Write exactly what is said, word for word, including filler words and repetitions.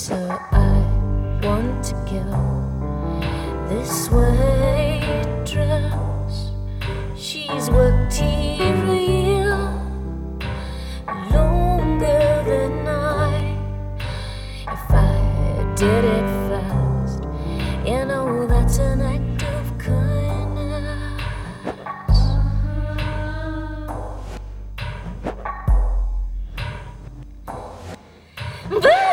So I want to go this waitress. She's worked here a year, longer than I. If I did it fast, you know that's an act of kindness. But